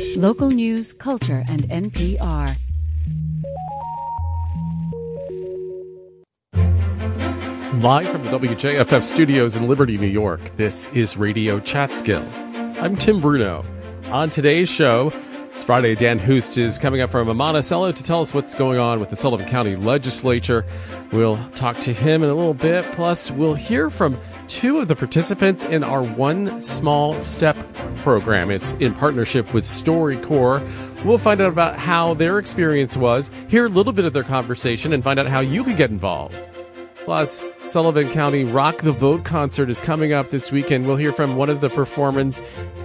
Local news, culture, and NPR. Live from the WJFF studios in Liberty, New York, this is Radio Chatskill. I'm Tim Bruno. On today's show, it's Friday. Dan Hoost is coming up from Monticello to tell us what's going on with the Sullivan County Legislature. We'll talk to him in a little bit. Plus, we'll hear from two of the participants in our One Small Step program. It's in partnership with StoryCorps. We'll find out about how their experience was, hear a little bit of their conversation, and find out how you could get involved. Plus, Sullivan County Rock the Vote concert is coming up this weekend. We'll hear from one of the performers,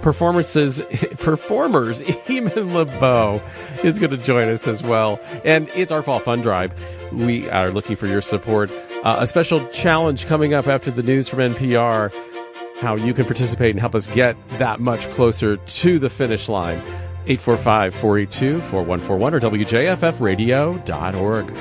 Eamon LeBeau, is going to join us as well. And it's our Fall Fund Drive. We are looking for your support. A special challenge coming up after the news from NPR, how you can participate and help us get that much closer to the finish line. 845-482-4141 or WJFFradio.org.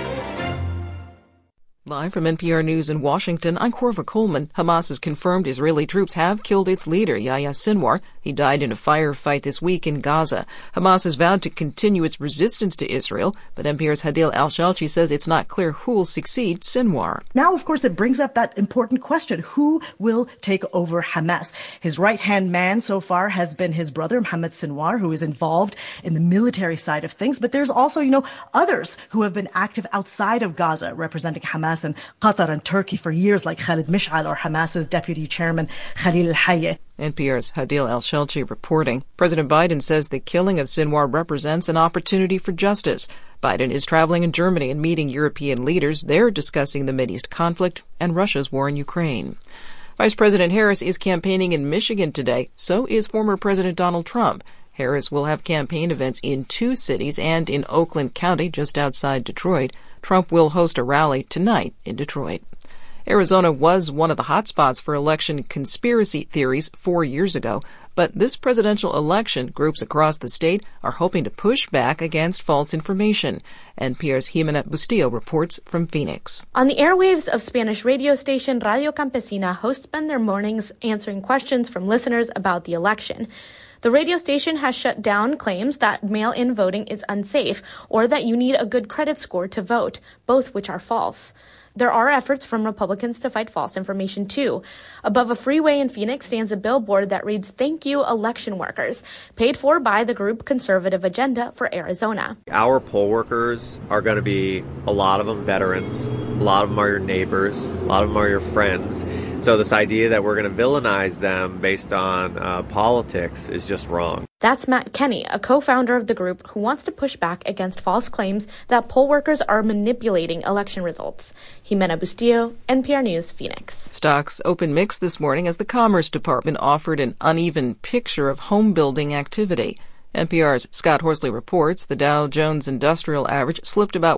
Live from NPR News in Washington, I'm Corva Coleman. Hamas has confirmed Israeli troops have killed its leader, Yahya Sinwar. He died in a firefight this week in Gaza. Hamas has vowed to continue its resistance to Israel, but NPR's Hadil Al-Shalchi says it's not clear who will succeed Sinwar. Now, of course, it brings up that important question. Who will take over Hamas? His right-hand man so far has been his brother, Mohammed Sinwar, who is involved in the military side of things. But there's also, others who have been active outside of Gaza, representing Hamas in Qatar and Turkey for years, like Khalid Mish'al or Hamas's deputy chairman, Khalil al-Hayya. NPR's Hadil Al-Shalchi reporting. President Biden says the killing of Sinwar represents an opportunity for justice. Biden is traveling in Germany and meeting European leaders. They're discussing the Mideast conflict and Russia's war in Ukraine. Vice President Harris is campaigning in Michigan today. So is former President Donald Trump. Harris will have campaign events in 2 cities and in Oakland County, just outside Detroit. Trump will host a rally tonight in Detroit. Arizona was one of the hotspots for election conspiracy theories 4 years ago, but this presidential election, groups across the state are hoping to push back against false information. NPR's Jimena Bustillo reports from Phoenix. On the airwaves of Spanish radio station Radio Campesina, hosts spend their mornings answering questions from listeners about the election. The radio station has shut down claims that mail-in voting is unsafe or that you need a good credit score to vote, both which are false. There are efforts from Republicans to fight false information, too. Above a freeway in Phoenix stands a billboard that reads, "Thank you, election workers," paid for by the group Conservative Agenda for Arizona. Our poll workers are going to be, a lot of them veterans, a lot of them are your neighbors, a lot of them are your friends. So this idea that we're going to villainize them based on politics is just wrong. That's Matt Kenny, a co-founder of the group who wants to push back against false claims that poll workers are manipulating election results. Jimena Bustillo, NPR News, Phoenix. Stocks open mixed this morning as the Commerce Department offered an uneven picture of home building activity. NPR's Scott Horsley reports the Dow Jones Industrial Average slipped about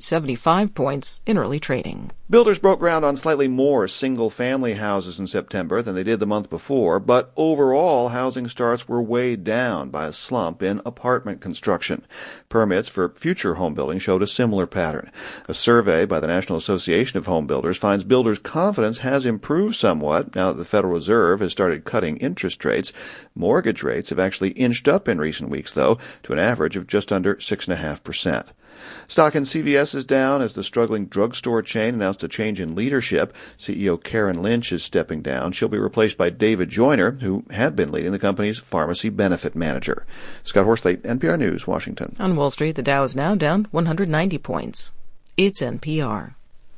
175 points in early trading. Builders broke ground on slightly more single-family houses in September than they did the month before, but overall housing starts were weighed down by a slump in apartment construction. Permits for future home building showed a similar pattern. A survey by the National Association of Home Builders finds builders' confidence has improved somewhat now that the Federal Reserve has started cutting interest rates. Mortgage rates have actually inched up in recent weeks, though, to an average of just under 6.5%. Stock in CVS is down as the struggling drugstore chain announced a change in leadership. CEO Karen Lynch is stepping down. She'll be replaced by David Joyner, who had been leading the company's pharmacy benefit manager. Scott Horsley, NPR News, Washington. On Wall Street, the Dow is now down 190 points. It's NPR.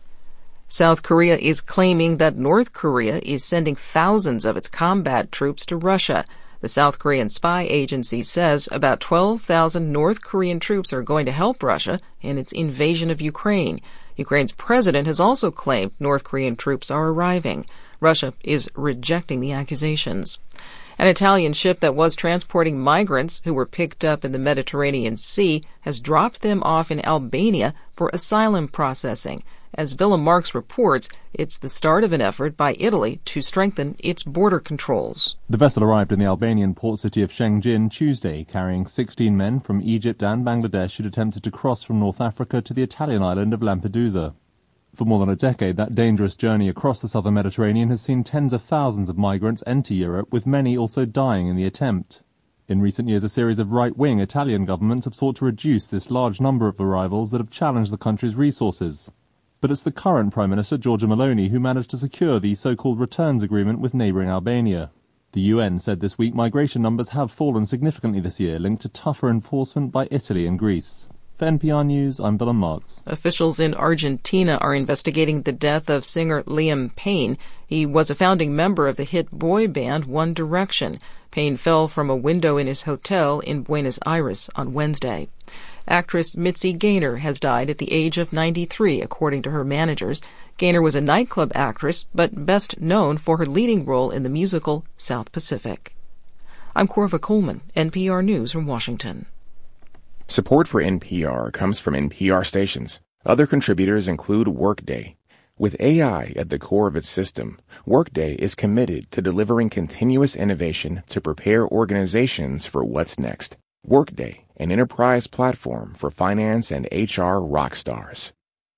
South Korea is claiming that North Korea is sending thousands of its combat troops to Russia. The South Korean spy agency says about 12,000 North Korean troops are going to help Russia in its invasion of Ukraine. Ukraine's president has also claimed North Korean troops are arriving. Russia is rejecting the accusations. An Italian ship that was transporting migrants who were picked up in the Mediterranean Sea has dropped them off in Albania for asylum processing. As Willem Marks reports, it's the start of an effort by Italy to strengthen its border controls. The vessel arrived in the Albanian port city of Shengjin Tuesday, carrying 16 men from Egypt and Bangladesh who'd attempted to cross from North Africa to the Italian island of Lampedusa. For more than a decade, that dangerous journey across the southern Mediterranean has seen tens of thousands of migrants enter Europe, with many also dying in the attempt. In recent years, a series of right-wing Italian governments have sought to reduce this large number of arrivals that have challenged the country's resources. But it's the current Prime Minister, Giorgia Meloni, who managed to secure the so-called returns agreement with neighbouring Albania. The UN said this week migration numbers have fallen significantly this year, linked to tougher enforcement by Italy and Greece. For NPR News, I'm Willem Marks. Officials in Argentina are investigating the death of singer Liam Payne. He was a founding member of the hit boy band One Direction. Payne fell from a window in his hotel in Buenos Aires on Wednesday. Actress Mitzi Gaynor has died at the age of 93, according to her managers. Gaynor was a nightclub actress, but best known for her leading role in the musical South Pacific. I'm Corva Coleman, NPR News from Washington. Support for NPR comes from NPR stations. Other contributors include Workday. With AI at the core of its system, Workday is committed to delivering continuous innovation to prepare organizations for what's next. Workday, an enterprise platform for finance and HR rock stars.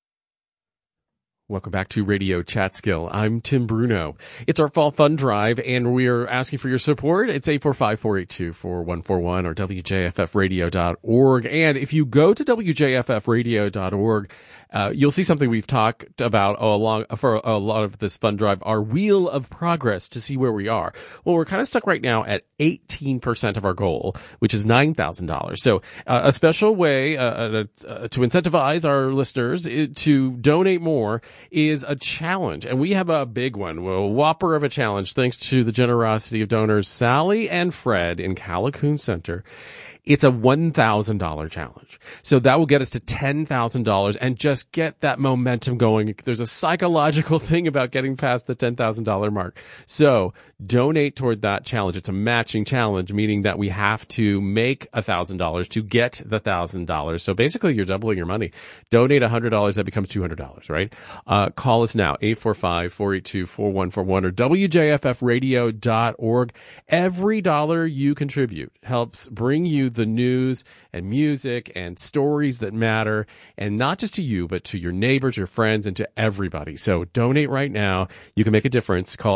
Welcome back to Radio Chatskill. I'm Tim Bruno. It's our Fall Fund Drive, and we're asking for your support. It's 845-482-4141 or WJFFradio.org. And if you go to WJFFradio.org, you'll see something we've talked about for a lot of this fund drive, our Wheel of Progress, to see where we are. Well, we're kind of stuck right now at 18% of our goal, which is $9,000. So a special way to incentivize our listeners to donate more is a challenge. And we have a big one, a whopper of a challenge, thanks to the generosity of donors Sally and Fred in Callicoon Center. It's a $1,000 challenge. So that will get us to $10,000 and just get that momentum going. There's a psychological thing about getting past the $10,000 mark. So donate toward that challenge. It's a matching challenge, meaning that we have to make $1,000 to get the $1,000. So basically you're doubling your money. Donate $100, that becomes $200, right? Call us now, 845-482-4141 or WJFFradio.org. Every dollar you contribute helps bring you the news and music and stories that matter, and not just to you, but to your neighbors, your friends, and to everybody. So donate right now. You can make a difference. Call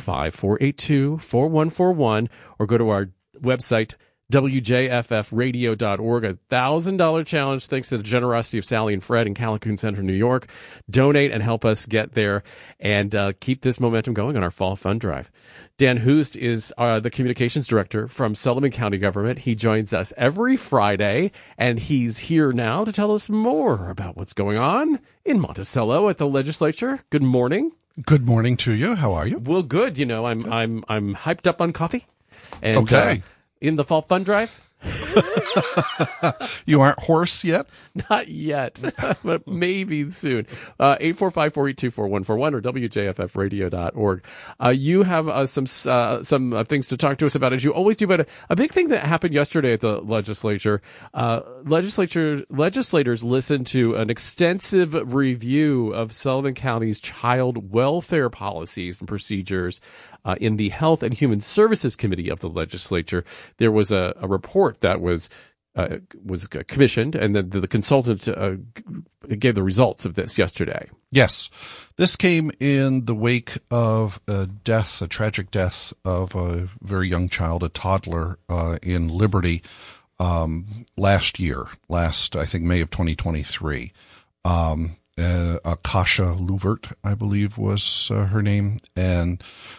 845-482-4141 or go to our website, WJFFradio.org. $1,000 challenge thanks to the generosity of Sally and Fred in Callicoon Center, New York. Donate and help us get there and keep this momentum going on our Fall Fund Drive. Dan Hoost is the communications director from Sullivan County Government. He joins us every Friday, and he's here now to tell us more about what's going on in Monticello at the legislature. Good morning. Good morning to you. How are you? Well, good. You know, I'm hyped up on coffee. And, okay. In the Fall Fund Drive. You aren't hoarse yet? Not yet, but maybe soon. 845-482-4141 or WJFFradio.org. You have some things to talk to us about, as you always do, but a big thing that happened yesterday at the legislature, legislators listened to an extensive review of Sullivan County's child welfare policies and procedures in the Health and Human Services Committee of the legislature. There was a report that was commissioned, and then the consultant gave the results of this yesterday. Yes. This came in the wake of a tragic death of a very young child, a toddler, in Liberty, last, I think, May of 2023. Akasha Luvert, I believe was her name. And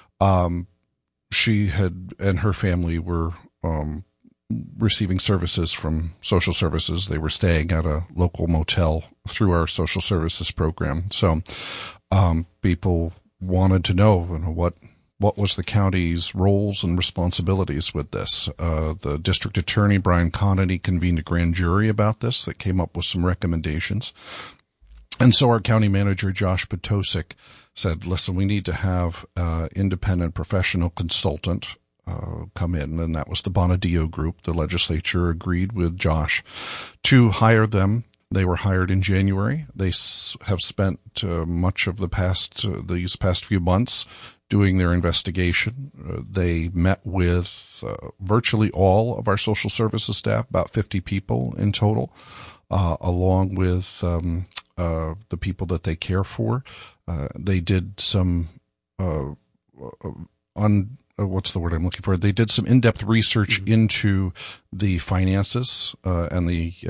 she and her family were receiving services from social services. They were staying at a local motel through our social services program. So people wanted to know what was the county's roles and responsibilities with this. The district attorney, Brian Connolly, convened a grand jury about this that came up with some recommendations. And so our county manager, Josh Potosik, said, listen, we need to have independent professional consultant come in, and that was the Bonadio Group. The legislature agreed with Josh to hire them. They were hired in January. They have spent much of these past few months doing their investigation. They met with virtually all of our social services staff, about 50 people in total, along with the people that they care for. They did some what's the word I'm looking for? They did some in-depth research into the finances and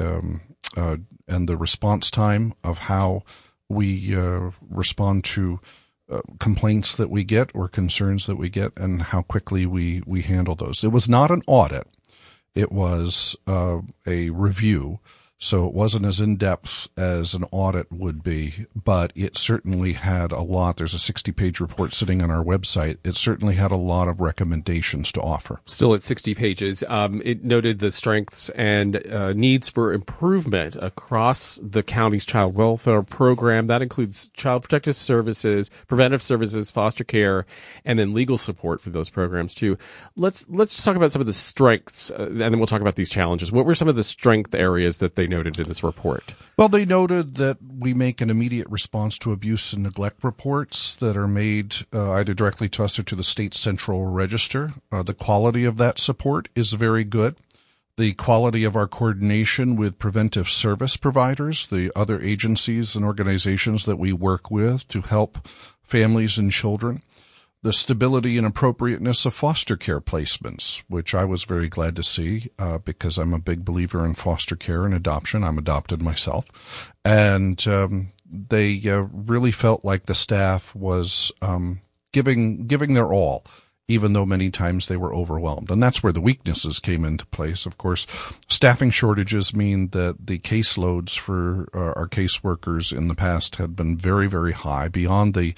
the response time of how we respond to complaints that we get or concerns that we get, and how quickly we handle those. It was not an audit. It was a review. So it wasn't as in-depth as an audit would be, but it certainly had a lot. There's a 60-page report sitting on our website. It certainly had a lot of recommendations to offer. Still at 60 pages. It noted the strengths and needs for improvement across the county's child welfare program. That includes child protective services, preventive services, foster care, and then legal support for those programs too. Let's talk about some of the strengths, and then we'll talk about these challenges. What were some of the strength areas that they noted in this report? Well, they noted that we make an immediate response to abuse and neglect reports that are made either directly to us or to the state central register. The quality of that support is very good. The quality of our coordination with preventive service providers, the other agencies and organizations that we work with to help families and children. The stability and appropriateness of foster care placements, which I was very glad to see because I'm a big believer in foster care and adoption. I'm adopted myself. And they really felt like the staff was giving their all, even though many times they were overwhelmed. And that's where the weaknesses came into place. Of course, staffing shortages mean that the caseloads for our caseworkers in the past had been very, very high, beyond the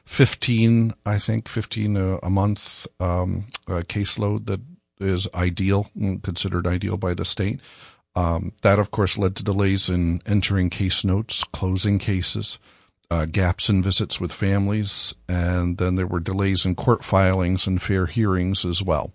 15 a month caseload that is ideal, considered ideal by the state. That, of course, led to delays in entering case notes, closing cases, gaps in visits with families, and then there were delays in court filings and fair hearings as well.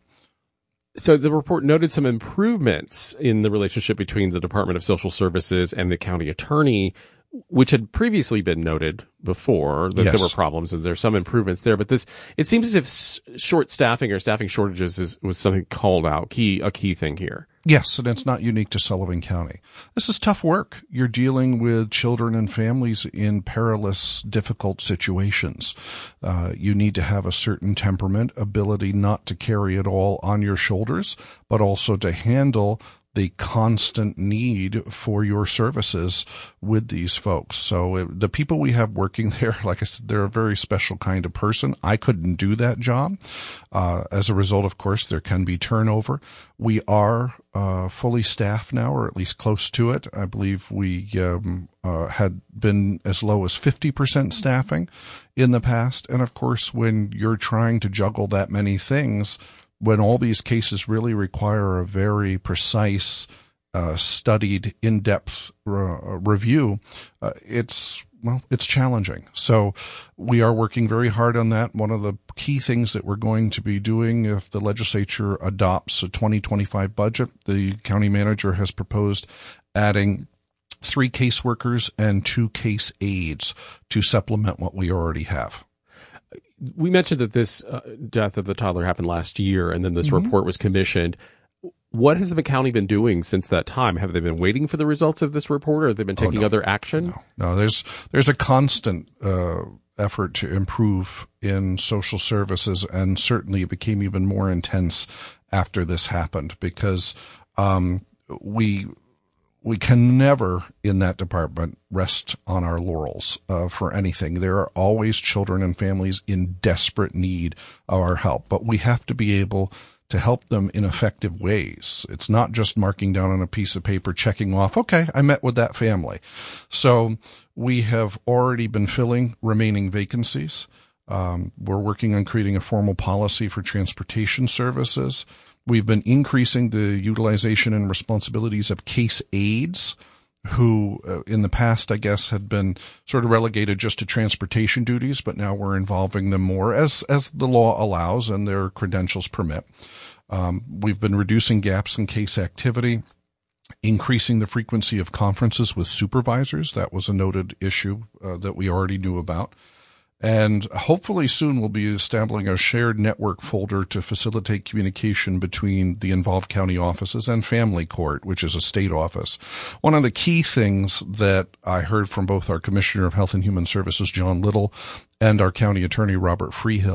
So the report noted some improvements in the relationship between the Department of Social Services and the county attorney, which had previously been noted before that there were problems, and there's some improvements there. But it seems as if short staffing or staffing shortages was something called out, a key thing here. Yes, and it's not unique to Sullivan County. This is tough work. You're dealing with children and families in perilous, difficult situations. You need to have a certain temperament, ability not to carry it all on your shoulders, but also to handle the constant need for your services with these folks. So the people we have working there, like I said, they're a very special kind of person. I couldn't do that job. As a result, of course, there can be turnover. We are fully staffed now, or at least close to it. I believe we had been as low as 50% staffing in the past. And of course, when you're trying to juggle that many things, when all these cases really require a very precise, studied, in-depth review, it's challenging. So we are working very hard on that. One of the key things that we're going to be doing if the legislature adopts a 2025 budget, the county manager has proposed adding 3 caseworkers and 2 case aides to supplement what we already have. We mentioned that this death of the toddler happened last year, and then this report was commissioned. What has the county been doing since that time? Have they been waiting for the results of this report, or have they been taking other action? No. There's a constant effort to improve in social services, and certainly it became even more intense after this happened because we can never in that department rest on our laurels for anything. There are always children and families in desperate need of our help, but we have to be able to help them in effective ways. It's not just marking down on a piece of paper, checking off, okay, I met with that family. So we have already been filling remaining vacancies. We're working on creating a formal policy for transportation services. We've been increasing the utilization and responsibilities of case aides who in the past, I guess, had been sort of relegated just to transportation duties, but now we're involving them more as the law allows and their credentials permit. We've been reducing gaps in case activity, increasing the frequency of conferences with supervisors. That was a noted issue that we already knew about. And hopefully soon we'll be establishing a shared network folder to facilitate communication between the involved county offices and family court, which is a state office. One of the key things that I heard from both our Commissioner of Health and Human Services, John Little, and our county attorney, Robert Freehill,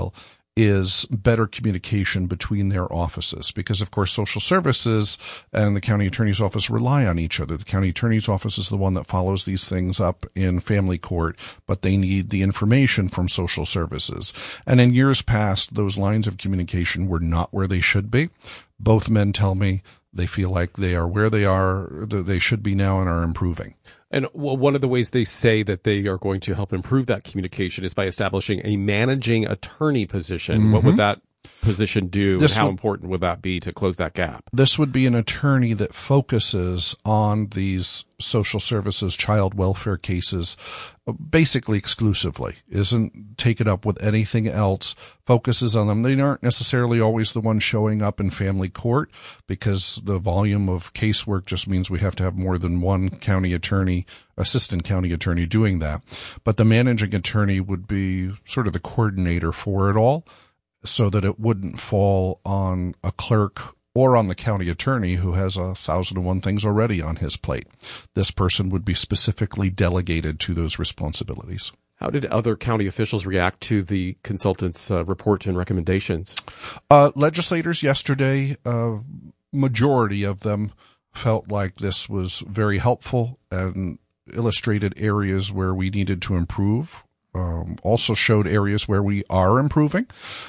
is better communication between their offices, because of course social services and the county attorney's office rely on each other. The county attorney's office is the one that follows these things up in family court, but they need the information from social services. And in years past, those lines of communication were not where they should be. Both men tell me they feel like they are where they should be now and are improving. And one of the ways they say that they are going to help improve that communication is by establishing a managing attorney position. Mm-hmm. What would that position do, and how important would that be to close that gap? This would be an attorney that focuses on these social services, child welfare cases, basically exclusively, isn't taken up with anything else, focuses on them. They aren't necessarily always the ones showing up in family court, because the volume of casework just means we have to have more than one county attorney, assistant county attorney doing that. But the managing attorney would be sort of the coordinator for it all, so that it wouldn't fall on a clerk or on the county attorney who has 1,001 things already on his plate. This person would be specifically delegated to those responsibilities. How did other county officials react to the consultant's report and recommendations? Legislators yesterday, majority of them felt like this was very helpful and illustrated areas where we needed to improve. Also showed areas where we are improving.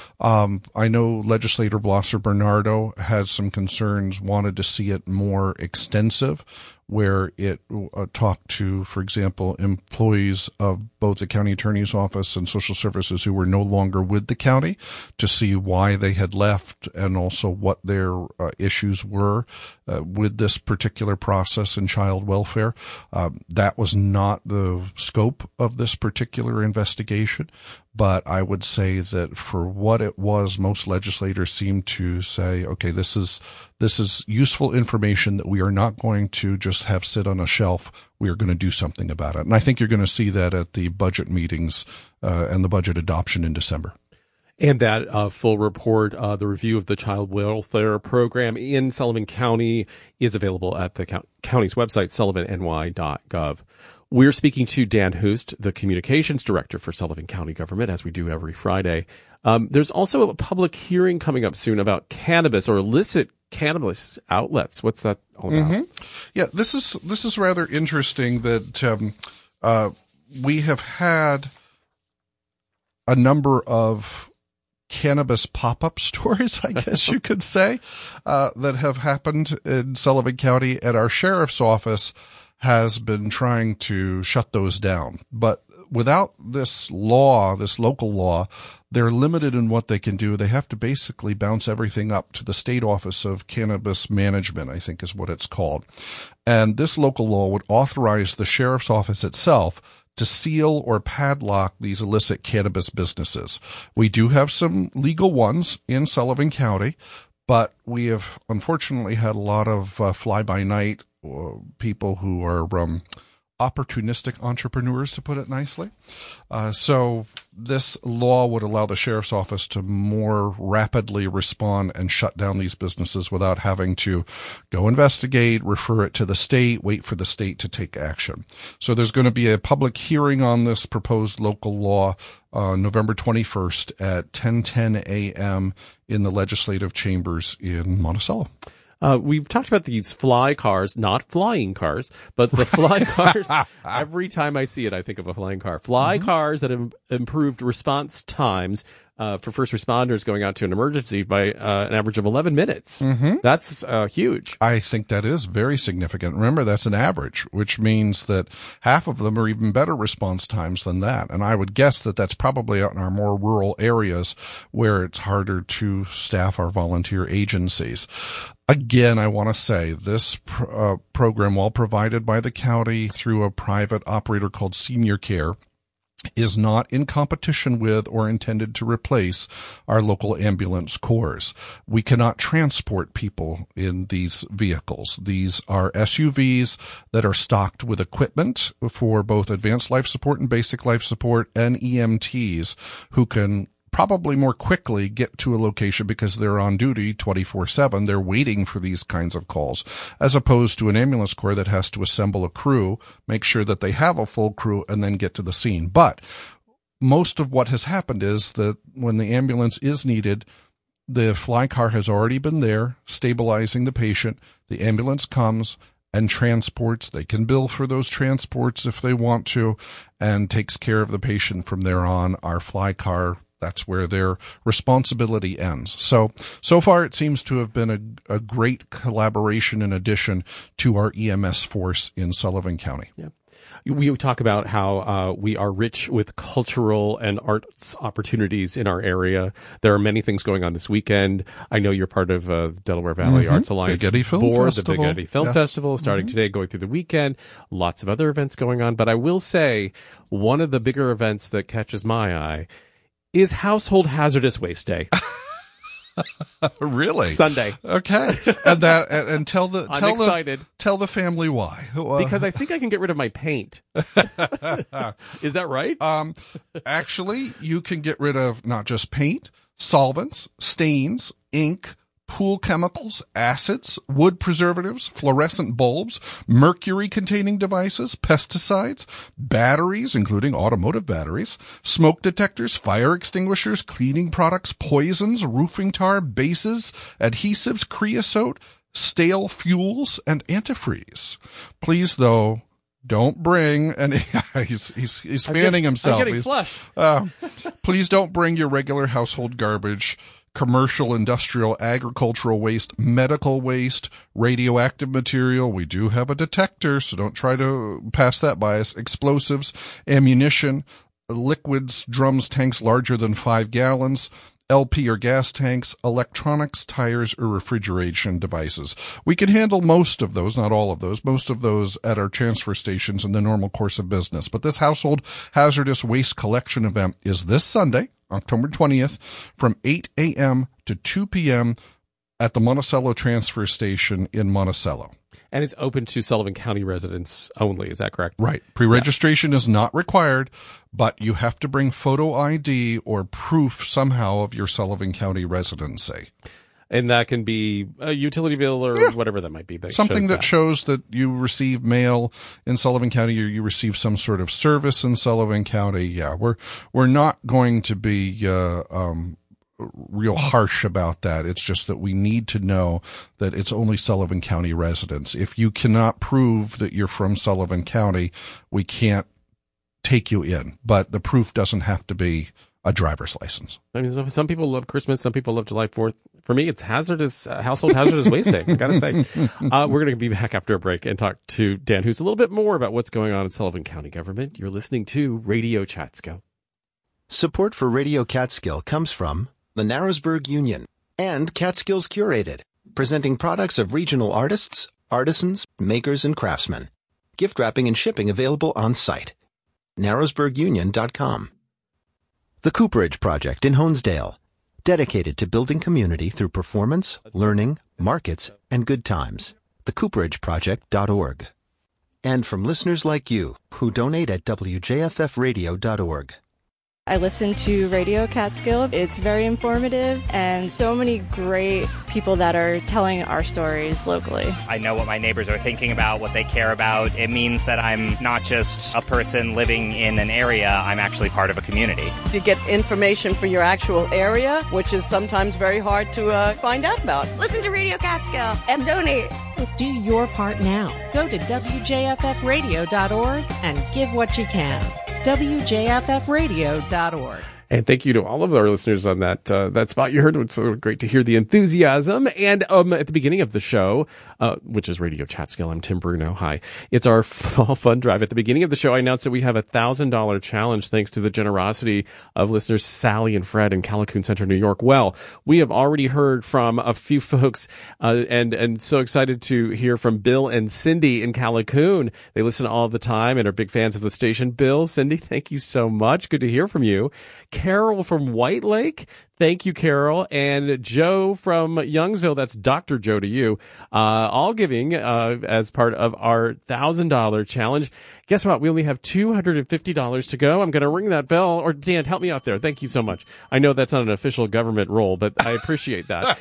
I know legislator Blosser Bernardo had some concerns, wanted to see it more extensive, where it talked to, for example, employees of both the county attorney's office and social services who were no longer with the county, to see why they had left and also what their issues were with this particular process in child welfare. That was not the scope of this particular investigation, but I would say that for what it was, most legislators seemed to say, okay, this is useful information that we are not going to just have sit on a shelf. We are going to do something about it. And I think you're going to see that at the budget meetings and the budget adoption in December. And that full report, the review of the child welfare program in Sullivan County, is available at the county's website, sullivanny.gov. We're speaking to Dan Hoost, the communications director for Sullivan County government, as we do every Friday. There's also a public hearing coming up soon about cannabis or illicit cannabis outlets. What's that all about? Mm-hmm. Yeah, this is rather interesting that we have had a number of cannabis pop-up stores, I guess you could say, that have happened in Sullivan County, and our sheriff's office has been trying to shut those down. But without this law, this local law, they're limited in what they can do. They have to basically bounce everything up to the State Office of Cannabis Management, I think is what it's called. And this local law would authorize the sheriff's office itself to seal or padlock these illicit cannabis businesses. We do have some legal ones in Sullivan County, but we have unfortunately had a lot of fly-by-night people who are opportunistic entrepreneurs, to put it nicely. So this law would allow the sheriff's office to more rapidly respond and shut down these businesses without having to go investigate, refer it to the state, wait for the state to take action. So there's going to be a public hearing on this proposed local law November 21st at 10:10 a.m. in the legislative chambers in Monticello. We've talked about these fly cars, not flying cars, but the fly cars. Every time I see it, I think of a flying car. Fly cars that have improved response times for first responders going out to an emergency by an average of 11 minutes. Mm-hmm. That's huge. I think that is very significant. Remember, that's an average, which means that half of them are even better response times than that. And I would guess that that's probably out in our more rural areas where it's harder to staff our volunteer agencies. Again, I want to say this program, while provided by the county through a private operator called Senior Care, is not in competition with or intended to replace our local ambulance corps. We cannot transport people in these vehicles. These are SUVs that are stocked with equipment for both advanced life support and basic life support, and EMTs who can probably more quickly get to a location because they're on duty 24/7. They're waiting for these kinds of calls, as opposed to an ambulance corps that has to assemble a crew, make sure that they have a full crew, and then get to the scene. But most of what has happened is that when the ambulance is needed, the fly car has already been there stabilizing the patient. The ambulance comes and transports. They can bill for those transports if they want to, and takes care of the patient from there on. Our fly car, that's where their responsibility ends. So far it seems to have been a great collaboration and addition to our EMS force in Sullivan County. Yeah. We talk about how we are rich with cultural and arts opportunities in our area. There are many things going on this weekend. I know you're part of the Delaware Valley Arts Alliance Big Eddy Film Board, Festival. the Big Eddy Film Festival starting today, going through the weekend. Lots of other events going on. But I will say one of the bigger events that catches my eye is Household Hazardous Waste Day. Really? Sunday. Okay. And tell the family why. Because I think I can get rid of my paint. Is that right? Actually, you can get rid of not just paint, solvents, stains, ink, pool chemicals, acids, wood preservatives, fluorescent bulbs, mercury-containing devices, pesticides, batteries, including automotive batteries, smoke detectors, fire extinguishers, cleaning products, poisons, roofing tar, bases, adhesives, creosote, stale fuels, and antifreeze. Please, though, don't bring he's fanning himself. I'm getting flushed. Please don't bring your regular household garbage, commercial, industrial, agricultural waste, medical waste, radioactive material. We do have a detector, so don't try to pass that by us. Explosives, ammunition, liquids, drums, tanks larger than 5 gallons, LP or gas tanks, electronics, tires, or refrigeration devices. We can handle most of those, not all of those, most of those at our transfer stations in the normal course of business. But this household hazardous waste collection event is this Sunday, October 20th, from 8 a.m. to 2 p.m. at the Monticello Transfer Station in Monticello. And it's open to Sullivan County residents only. Is that correct? Right. Pre-registration is not required, but you have to bring photo ID or proof somehow of your Sullivan County residency. And that can be a utility bill or whatever that might be. Something that shows that you receive mail in Sullivan County or you receive some sort of service in Sullivan County. Yeah, we're not going to be real harsh about that. It's just that we need to know that it's only Sullivan County residents. If you cannot prove that you're from Sullivan County, we can't take you in. But the proof doesn't have to be a driver's license. I mean, some people love Christmas. Some people love July 4th. For me, it's household hazardous waste day. I gotta say, we're going to be back after a break and talk to Dan, who's a little bit more about what's going on in Sullivan County government. You're listening to Radio Catskill. Support for Radio Catskill comes from the Narrowsburg Union and Catskills Curated, presenting products of regional artists, artisans, makers, and craftsmen. Gift wrapping and shipping available on site. Narrowsburgunion.com. The Cooperage Project in Honesdale, dedicated to building community through performance, learning, markets, and good times. TheCooperageProject.org. And from listeners like you who donate at WJFFradio.org. I listen to Radio Catskill. It's very informative and so many great people that are telling our stories locally. I know what my neighbors are thinking about, what they care about. It means that I'm not just a person living in an area, I'm actually part of a community. You get information for your actual area, which is sometimes very hard to find out about. Listen to Radio Catskill and donate. Do your part now. Go to WJFFradio.org and give what you can. WJFFradio.org. And thank you to all of our listeners on that spot you heard. It's so great to hear the enthusiasm. And at the beginning of the show, which is Radio Catskill, I'm Tim Bruno. Hi. It's our fall fun drive. At the beginning of the show, I announced that we have a $1,000 challenge thanks to the generosity of listeners Sally and Fred in Callicoon Center, New York. Well, we have already heard from a few folks and so excited to hear from Bill and Cindy in Callicoon. They listen all the time and are big fans of the station. Bill, Cindy, thank you so much. Good to hear from you. Carol from White Lake, Thank you, Carol. And Joe from Youngsville, that's Dr. Joe to you, all giving as part of our $1,000 challenge. Guess what? We only have $250 to go. I'm going to ring that bell. Or Dan, help me out there. Thank you so much. I know that's not an official government role, but I appreciate that.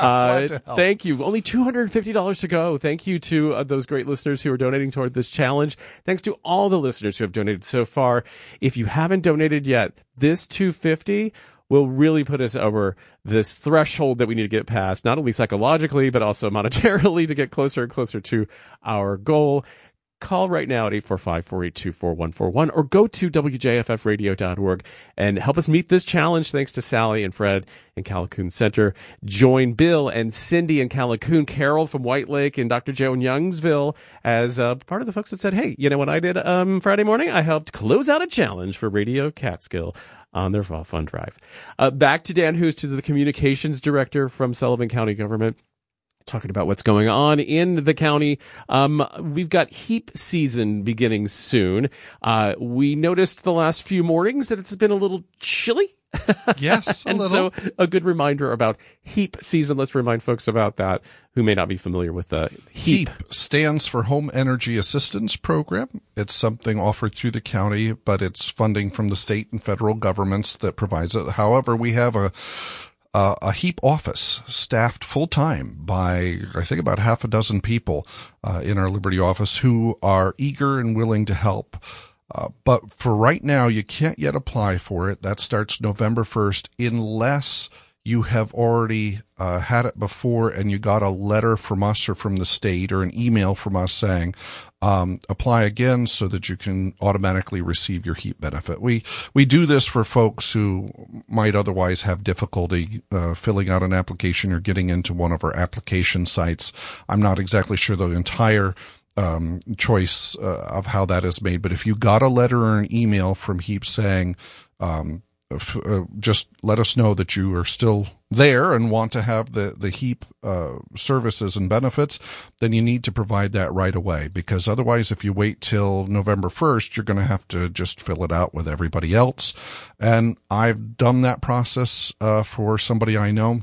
Thank you. Only $250 to go. Thank you to those great listeners who are donating toward this challenge. Thanks to all the listeners who have donated so far. If you haven't donated yet, this $250 will really put us over this threshold that we need to get past, not only psychologically, but also monetarily to get closer and closer to our goal. Call right now at 845-482-4141 or go to WJFFradio.org and help us meet this challenge. Thanks to Sally and Fred in Callicoon Center. Join Bill and Cindy in Callicoon, Carol from White Lake, and Dr. Joe in Youngsville as part of the folks that said, hey, you know what I did Friday morning? I helped close out a challenge for Radio Catskill on their fall fund drive. Back to Dan Hoost, who's the communications director from Sullivan County Government, talking about what's going on in the county. We've got heap season beginning soon. We noticed the last few mornings that it's been a little chilly. Yes, and so a good reminder about heap season. Let's remind folks about that who may not be familiar with the HEAP. HEAP stands for Home Energy Assistance Program. It's something offered through the county, but it's funding from the state and federal governments that provides it. However, we have a HEAP office staffed full-time by, I think, about half a dozen people in our Liberty office who are eager and willing to help. But for right now, you can't yet apply for it. That starts November 1st, unless you have already had it before and you got a letter from us or from the state or an email from us saying, apply again so that you can automatically receive your HEAP benefit. We do this for folks who might otherwise have difficulty filling out an application or getting into one of our application sites. I'm not exactly sure the entire choice of how that is made, but if you got a letter or an email from HEAP saying, just let us know that you are still there and want to have the HEAP services and benefits, then you need to provide that right away, because otherwise if you wait till November 1st, you're going to have to just fill it out with everybody else. And I've done that process for somebody I know.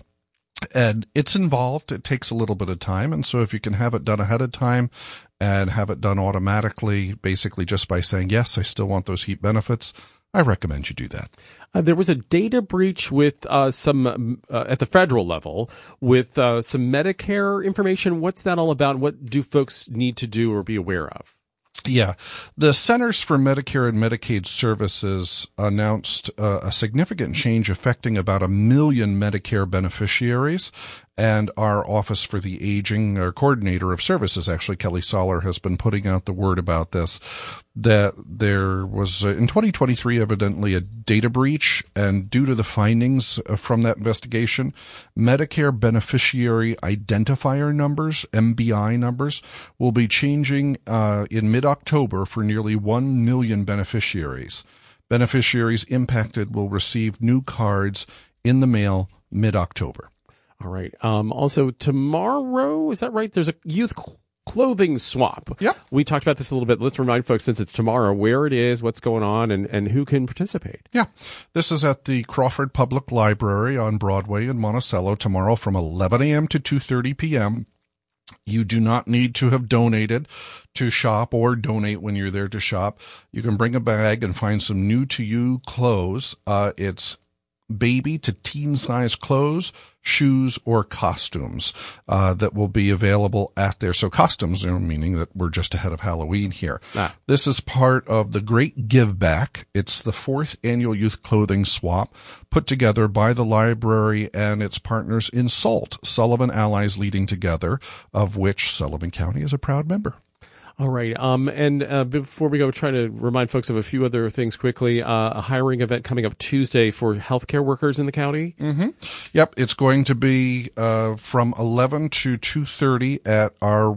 And it's involved. It takes a little bit of time. And so if you can have it done ahead of time and have it done automatically, basically just by saying, yes, I still want those HEAP benefits, I recommend you do that. There was a data breach with some at the federal level with some Medicare information. What's that all about? What do folks need to do or be aware of? Yeah. The Centers for Medicare and Medicaid Services announced a significant change affecting about 1 million Medicare beneficiaries. And our Office for the Aging, our coordinator of services, actually, Kelly Soller, has been putting out the word about this, that there was, in 2023, evidently a data breach. And due to the findings from that investigation, Medicare beneficiary identifier numbers, MBI numbers, will be changing in mid-October for nearly 1 million beneficiaries. Beneficiaries impacted will receive new cards in the mail mid-October. All right. Also, tomorrow, is that right? There's a youth clothing swap. Yep. We talked about this a little bit. Let's remind folks, since it's tomorrow, where it is, what's going on, and who can participate. Yeah. This is at the Crawford Public Library on Broadway in Monticello tomorrow from 11 a.m. to 2:30 p.m. You do not need to have donated to shop or donate when you're there to shop. You can bring a bag and find some new-to-you clothes. It's baby to teen size clothes, shoes, or costumes that will be available at there. So costumes, meaning that we're just ahead of Halloween here. This is part of the Great Give Back. It's the 4th annual youth clothing swap put together by the library and its partners in SALT, Sullivan Allies Leading Together, of which Sullivan County is a proud member. All right. And before we go, try to remind folks of a few other things quickly. A hiring event coming up Tuesday for healthcare workers in the county. Mm-hmm. Yep. It's going to be from 11 to 2:30 at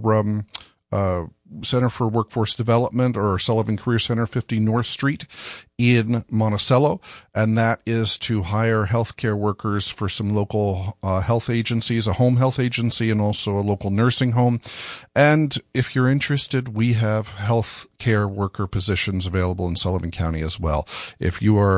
our Center for Workforce Development, or Sullivan Career Center, 50 North Street in Monticello. And that is to hire healthcare workers for some local health agencies, a home health agency, and also a local nursing home. And if you're interested, we have healthcare worker positions available in Sullivan County as well. If you are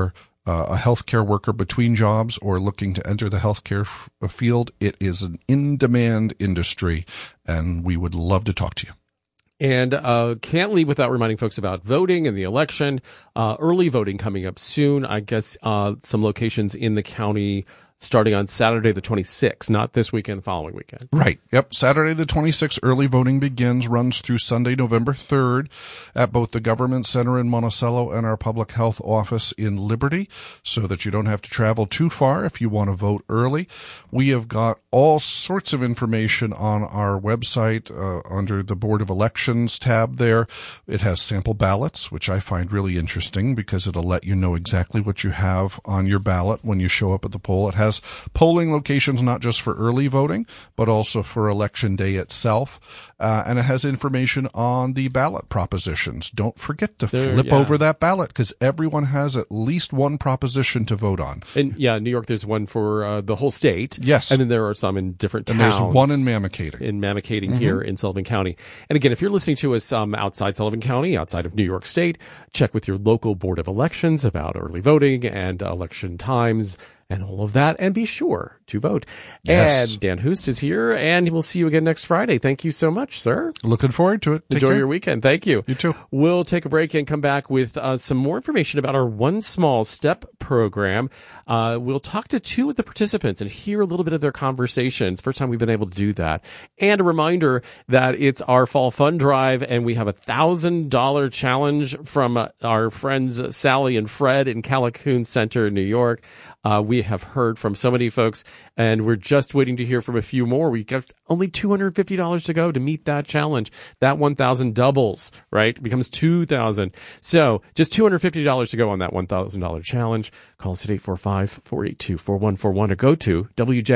a healthcare worker between jobs or looking to enter the healthcare field, it is an in-demand industry, and we would love to talk to you. And can't leave without reminding folks about voting and the election. Early voting coming up soon. I guess some locations in the county starting on Saturday the 26th, not this weekend, the following weekend. Right. Yep. Saturday the 26th, early voting begins, runs through Sunday, November 3rd at both the Government Center in Monticello and our Public Health Office in Liberty, so that you don't have to travel too far if you want to vote early. We have got all sorts of information on our website under the Board of Elections tab there. It has sample ballots, which I find really interesting because it'll let you know exactly what you have on your ballot when you show up at the poll. It has polling locations not just for early voting, but also for Election Day itself. And it has information on the ballot propositions. Don't forget to flip over that ballot, because everyone has at least one proposition to vote on. And in New York, there's one for the whole state. Yes. And then there are some in different towns. And there's one in Mamakating. Here in Sullivan County. And again, if you're listening to us outside Sullivan County, outside of New York State, check with your local Board of Elections about early voting and election times and all of that, and be sure to vote. Yes. And Dan Hoost is here, and we'll see you again next Friday. Thank you so much, sir. Looking forward to it. Enjoy your weekend. Thank you. You too. We'll take a break and come back with some more information about our One Small Step program. We'll talk to two of the participants and hear a little bit of their conversations. First time we've been able to do that. And a reminder that it's our fall fund drive, and we have a $1,000 challenge from our friends Sally and Fred in Callicoon Center, New York. We have heard from so many folks, and we're just waiting to hear from a few more. We got only $250 to go to meet that challenge. That 1,000 doubles, right? It becomes 2,000. So just $250 to go on that $1,000 challenge. Call us at 845-482-4141 or go to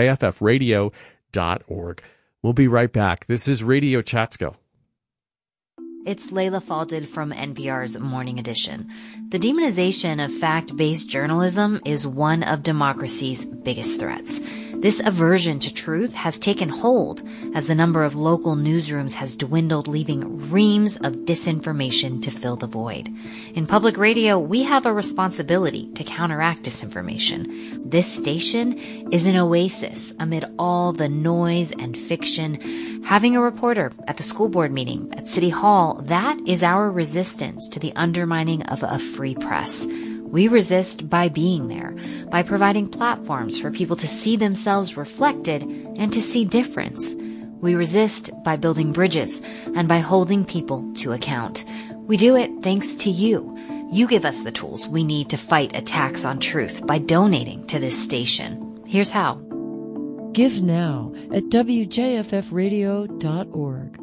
WJFFradio.org. We'll be right back. This is Radio Chatskill. It's Layla Falded from NPR's Morning Edition. The demonization of fact-based journalism is one of democracy's biggest threats. This aversion to truth has taken hold as the number of local newsrooms has dwindled, leaving reams of disinformation to fill the void. In public radio, we have a responsibility to counteract disinformation. This station is an oasis amid all the noise and fiction. Having a reporter at the school board meeting, at City Hall, that is our resistance to the undermining of a free press. We resist by being there, by providing platforms for people to see themselves reflected and to see difference. We resist by building bridges and by holding people to account. We do it thanks to you. You give us the tools we need to fight attacks on truth by donating to this station. Here's how. Give now at WJFFradio.org.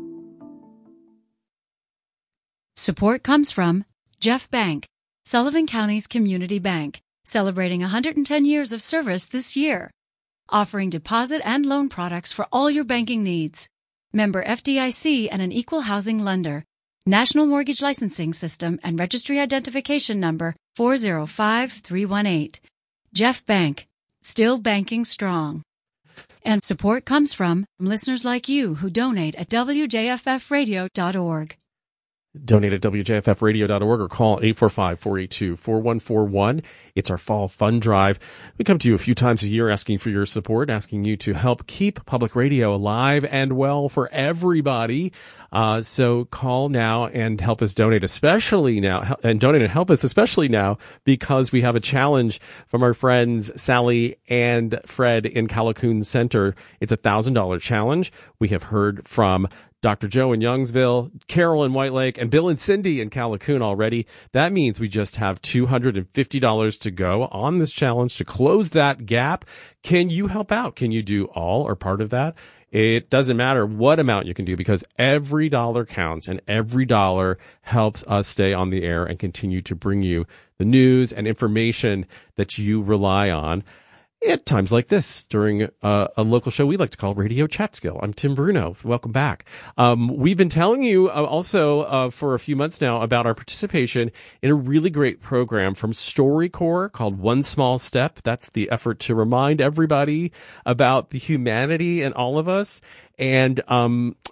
Support comes from Jeff Bank, Sullivan County's community bank, celebrating 110 years of service this year, offering deposit and loan products for all your banking needs. Member FDIC and an equal housing lender. National Mortgage Licensing System and Registry Identification Number 405318. Jeff Bank, still banking strong. And support comes from listeners like you who donate at WJFFradio.org. Donate at WJFFradio.org or call 845-482-4141. It's our fall fund drive. We come to you a few times a year asking for your support, asking you to help keep public radio alive and well for everybody. So call now and help us donate, especially now, and donate and help us especially now because we have a challenge from our friends Sally and Fred in Callicoon Center. It's a $1,000 challenge. We have heard from Dr. Joe in Youngsville, Carol in White Lake, and Bill and Cindy in Callicoon already. That means we just have $250 to go on this challenge to close that gap. Can you help out? Can you do all or part of that? It doesn't matter what amount you can do because every dollar counts and every dollar helps us stay on the air and continue to bring you the news and information that you rely on at times like this during a local show we like to call Radio Chatskill. I'm Tim Bruno. Welcome back. We've been telling you also for a few months now about our participation in a really great program from StoryCorps called One Small Step. That's the effort to remind everybody about the humanity in all of us. And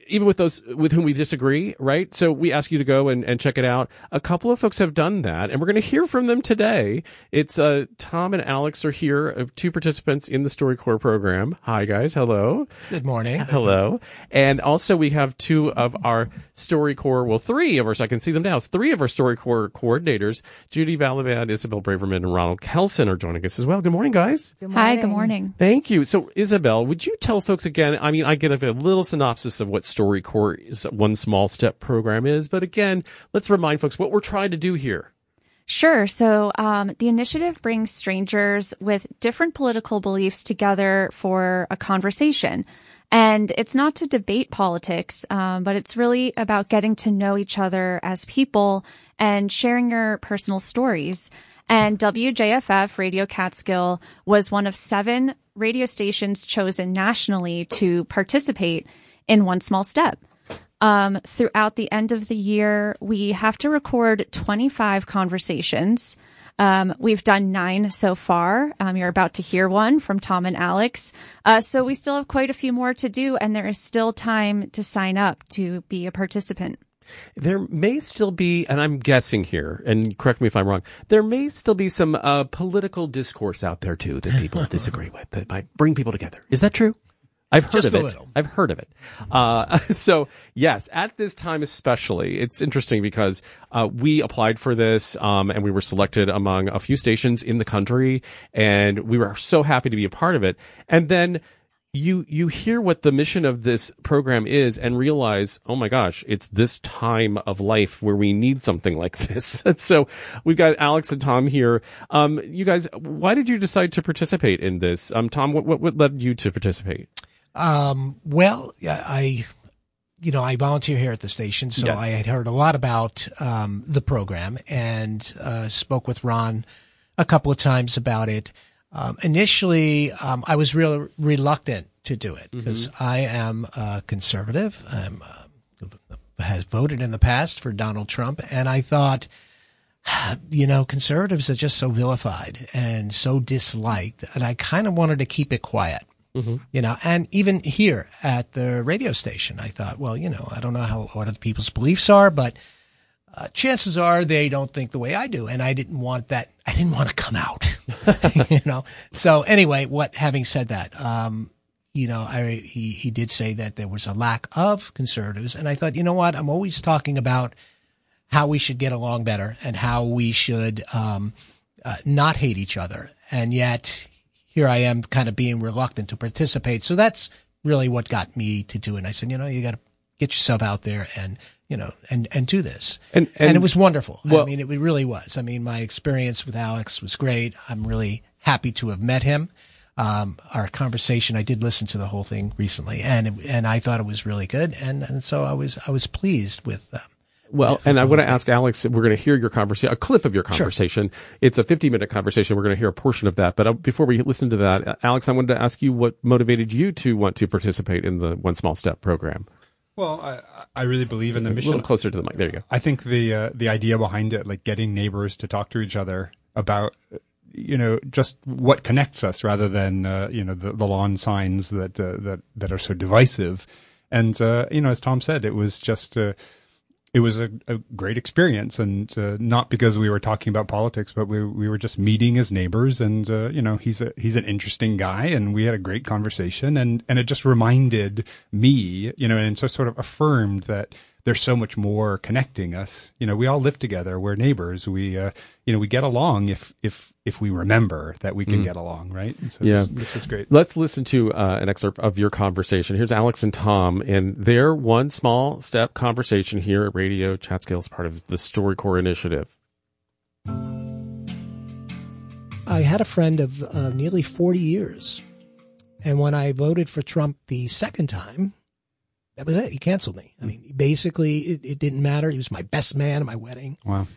even with those with whom we disagree, right? So we ask you to go and check it out. A couple of folks have done that, and we're going to hear from them today. It's Tom and Alex are here, two participants in the StoryCorps program. Hi, guys. Hello. Good morning. Hello. And also we have two of our StoryCorps, well, three of our, so I can see them now, three of our StoryCorps coordinators, Judy Balaban, Isabel Braverman, and Ronald Kelson are joining us as well. Good morning, guys. Good morning. Hi, good morning. Thank you. So, Isabel, would you tell folks again, I mean, I get a little synopsis of what StoryCorps' One Small Step program is, but again, let's remind folks what we're trying to do here. Sure. So the initiative brings strangers with different political beliefs together for a conversation. And it's not to debate politics, but it's really about getting to know each other as people and sharing your personal stories. And WJFF Radio Catskill was one of 7 radio stations chosen nationally to participate in One Small Step. Throughout the end of the year, we have to record 25 conversations. We've done 9 so far. You're about to hear one from Tom and Alex. So we still have quite a few more to do, and there is still time to sign up to be a participant. There may still be, and I'm guessing here, and correct me if I'm wrong, there may still be some political discourse out there too that people disagree with that might bring people together. Is that true? I've heard of it. I've heard of it. So yes, at this time especially, it's interesting because we applied for this and we were selected among a few stations in the country, and we were so happy to be a part of it. And then you hear what the mission of this program is and realize, oh my gosh, it's this time of life where we need something like this. So we've got Alex and Tom here. You guys, why did you decide to participate in this? Tom, what led you to participate? Well, I volunteer here at the station, so yes. I had heard a lot about the program and spoke with Ron a couple of times about it. Initially, I was real reluctant to do it because I am conservative. Has voted in the past for Donald Trump, and I thought, conservatives are just so vilified and so disliked, and I kind of wanted to keep it quiet. And even here at the radio station, I thought, well, I don't know what other people's beliefs are, but chances are they don't think the way I do. And I didn't want that. I didn't want to come out, So anyway, having said that, he did say that there was a lack of conservatives. And I thought, you know what? I'm always talking about how we should get along better and how we should not hate each other. And yet here I am kind of being reluctant to participate. So that's really what got me to do it. And I said, you got to get yourself out there and do this. And it was wonderful. Well, I mean, it really was. I mean, my experience with Alex was great. I'm really happy to have met him. Our conversation, I did listen to the whole thing recently, and I thought it was really good. And so I was pleased with well, and I want to ask Alex, we're going to hear your conversation, a clip of your conversation. Sure. It's a 50-minute conversation. We're going to hear a portion of that. But before we listen to that, Alex, I wanted to ask you what motivated you to want to participate in the One Small Step program. Well, I really believe in the mission. A little closer to the mic. There you go. I think the idea behind it, like getting neighbors to talk to each other about, just what connects us rather than, the lawn signs that are so divisive. And, as Tom said, it was just, it was a great experience, and not because we were talking about politics, but we were just meeting as neighbors, and he's an interesting guy, and we had a great conversation, and it just reminded me, and so sort of affirmed that there's so much more connecting us. We all live together, we're neighbors, we get along if we remember that we can get along, right? So this is great. Let's listen to an excerpt of your conversation. Here's Alex and Tom and their One Small Step conversation here at Radio Catskill, part of the StoryCorps initiative. I had a friend of nearly 40 years, and when I voted for Trump the second time, that was it. He canceled me. I mean, basically, it didn't matter. He was my best man at my wedding. Wow.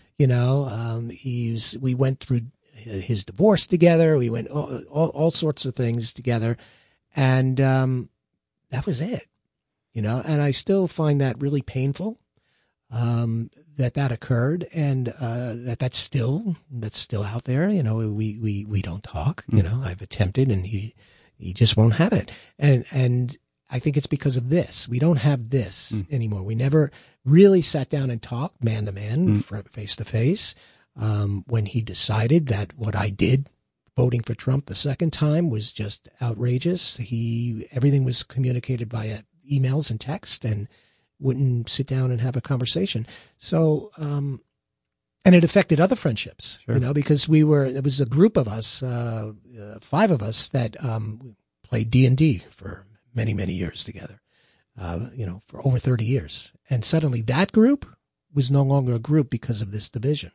We went through his divorce together. We went all sorts of things together. And that was it, And I still find that really painful that occurred, and that's still out there. We don't talk. I've attempted, and he just won't have it. And I think it's because of this. We don't have this anymore. We never really sat down and talked man to man, face to face. When he decided that what I did, voting for Trump the second time, was just outrageous, everything was communicated via emails and text, and wouldn't sit down and have a conversation. So, and it affected other friendships, because it was a group of us, 5 of us that played D&D for many, many years together, for over 30 years. And suddenly that group was no longer a group because of this division.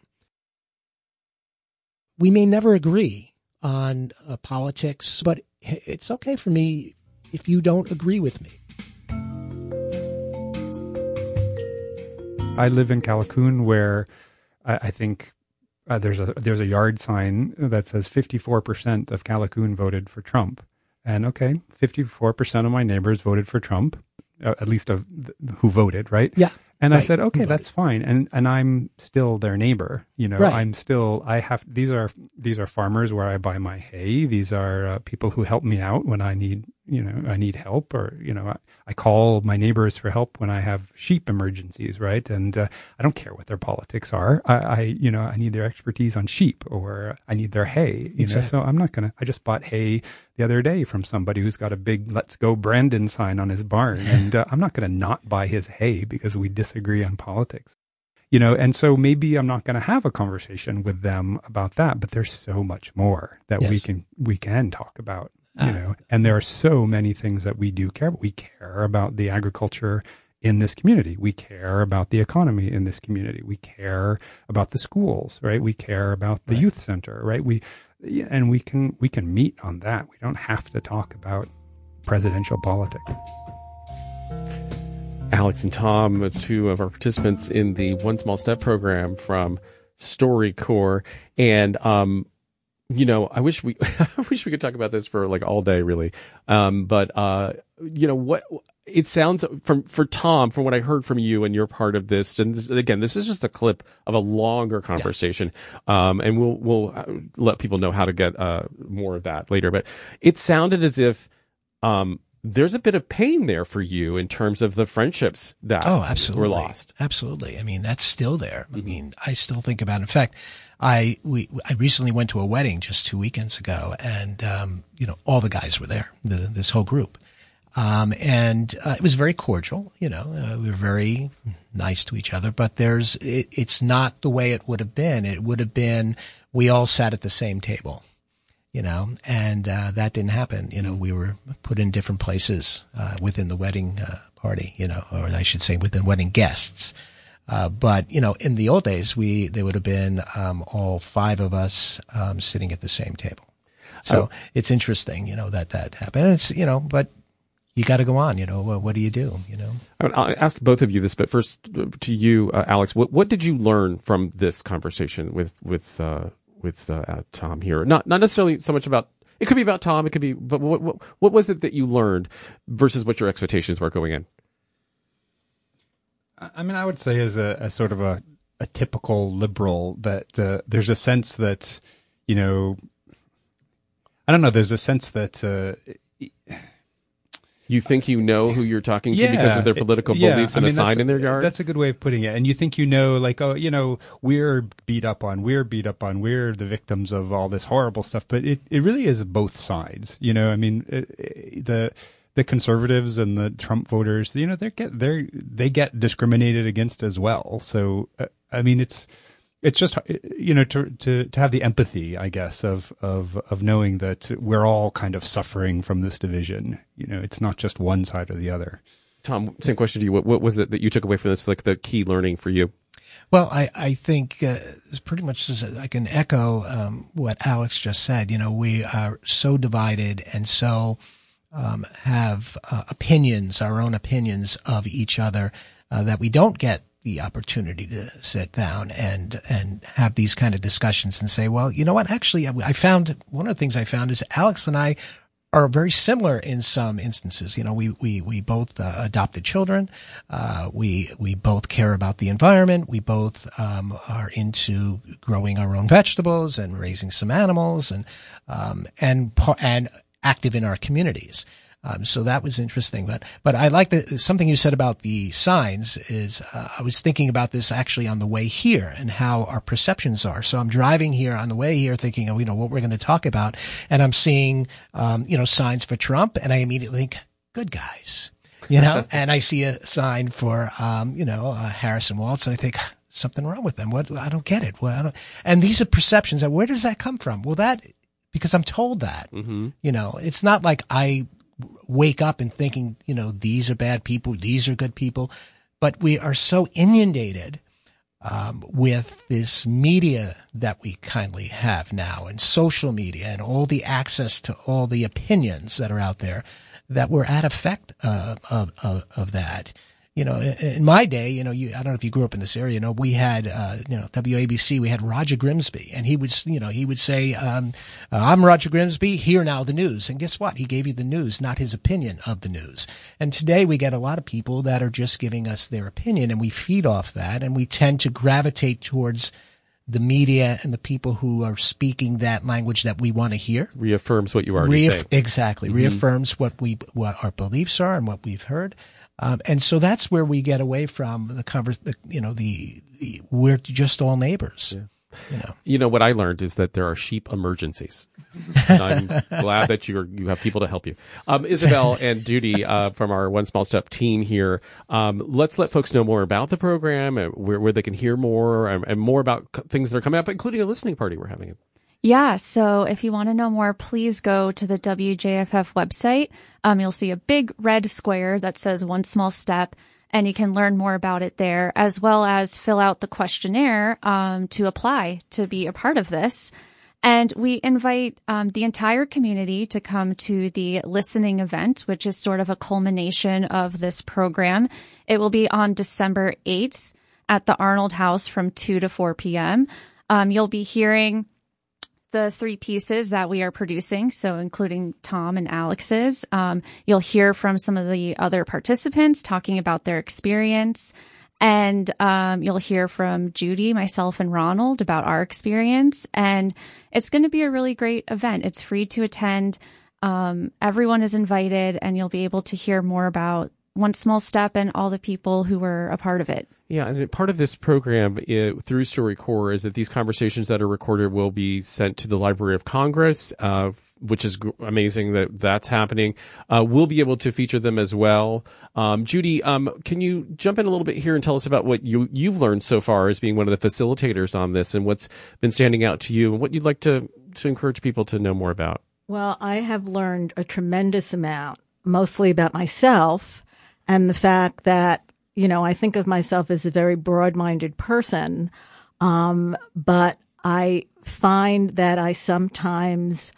We may never agree on politics, but it's okay for me if you don't agree with me. I live in Callicoon, where I think there's a yard sign that says 54% of Callicoon voted for Trump. And 54% of my neighbors voted for Trump, at least of who voted, right? Yeah. And right. I said, okay, that's fine. And I'm still their neighbor. Right. These are farmers where I buy my hay. These are people who help me out when I need help, or, I call my neighbors for help when I have sheep emergencies, right? And I don't care what their politics are. I need their expertise on sheep, or I need their hay, Exactly. So I'm not I just bought hay the other day from somebody who's got a big "Let's Go Brandon" sign on his barn. And I'm not going to not buy his hay because we disagree on politics. And so maybe I'm not going to have a conversation with them about that, but there's so much more that we can talk about, and there are so many things that we do care about. We care about the agriculture in this community. We care about the economy in this community. We care about the schools, right? We care about the youth center, right? We can meet on that. We don't have to talk about presidential politics. Alex and Tom, 2 of our participants in the One Small Step program from StoryCorps. And, I wish we could talk about this for all day, really. But what it sounds for Tom, from what I heard from you and you're part of this. And again, this is just a clip of a longer conversation. And we'll let people know how to get, more of that later. But it sounded as if, there's a bit of pain there for you in terms of the friendships that were lost. Absolutely. I mean, that's still there. I mean, I still think about it. In fact, I recently went to a wedding just 2 weekends ago, and, all the guys were there, this whole group. It was very cordial, we were very nice to each other, but it's not the way it would have been. It would have been, we all sat at the same table. And that didn't happen. We were put in different places within the wedding party, or I should say within wedding guests. But in the old days, there would have been all 5 of us sitting at the same table. So it's interesting, that happened. And it's, but you got to go on. What do you do? I'll ask both of you this, but first to you, Alex, what did you learn from this conversation with Tom here? Not necessarily so much about, it could be about Tom, it could be, but what was it that you learned versus what your expectations were going in? I mean, I would say as a sort of a typical liberal that there's a sense that, I don't know, there's a sense that you think who you're talking to because of their political beliefs and a sign in their yard? That's a good way of putting it. And you think we're beat up on, we're the victims of all this horrible stuff. But it really is both sides. I mean, the conservatives and the Trump voters, they get discriminated against as well. So, I mean, it's just, to have the empathy, I guess, of knowing that we're all kind of suffering from this division. It's not just one side or the other. Tom, same question to you. What was it that you took away from this, the key learning for you? Well, I think it's pretty much, I can echo what Alex just said. We are so divided and so have opinions, our own opinions of each other, that we don't get the opportunity to sit down and have these kind of discussions and say, well, you know what? Actually, I found one of the things I found is Alex and I are very similar in some instances. We both adopted children. We both care about the environment. We both are into growing our own vegetables and raising some animals and active in our communities. So that was interesting. But I like something you said about the signs is, I was thinking about this actually on the way here and how our perceptions are. So I'm driving here on the way here thinking, what we're going to talk about. And I'm seeing, signs for Trump, and I immediately think, good guys, and I see a sign for, Harrison Walz, and I think, something wrong with them. What? I don't get it. And these are perceptions. Where does that come from? Well, because I'm told that, it's not like I wake up and thinking, these are bad people, these are good people, but we are so inundated, with this media that we kindly have now, and social media and all the access to all the opinions that are out there, that we're at effect of that. In my day, I don't know if you grew up in this area, we had, WABC, we had Roger Grimsby, and he would say, I'm Roger Grimsby, hear now the news. And guess what? He gave you the news, not his opinion of the news. And today we get a lot of people that are just giving us their opinion, and we feed off that, and we tend to gravitate towards the media and the people who are speaking that language that we want to hear. Reaffirms what you already think. Exactly. Mm-hmm. Reaffirms what our beliefs are and what we've heard. And so that's where we get away from we're just all neighbors. Yeah. What I learned is that there are sheep emergencies. And I'm glad that you have people to help you. Isabel and Judy, from our One Small Step team here, let's let folks know more about the program and where they can hear more and more about things that are coming up, including a listening party we're having. Yeah, so if you want to know more, please go to the WJFF website. You'll see a big red square that says One Small Step, and you can learn more about it there, as well as fill out the questionnaire to apply to be a part of this. And we invite the entire community to come to the listening event, which is sort of a culmination of this program. It will be on December 8th at the Arnold House from 2 to 4 p.m. You'll be hearing the 3 pieces that we are producing, so including Tom and Alex's. You'll hear from some of the other participants talking about their experience, and you'll hear from Judy, myself, and Ronald about our experience. And it's going to be a really great event. It's free to attend. Everyone is invited, and you'll be able to hear more about One Small Step and all the people who were a part of it. Yeah, and part of this program through StoryCorps is that these conversations that are recorded will be sent to the Library of Congress, which is amazing that that's happening. We'll be able to feature them as well. Judy, can you jump in a little bit here and tell us about what you've learned so far as being one of the facilitators on this, and what's been standing out to you, and what you'd like to encourage people to know more about? Well, I have learned a tremendous amount, mostly about myself, and the fact that, I think of myself as a very broad-minded person, but I find that I sometimes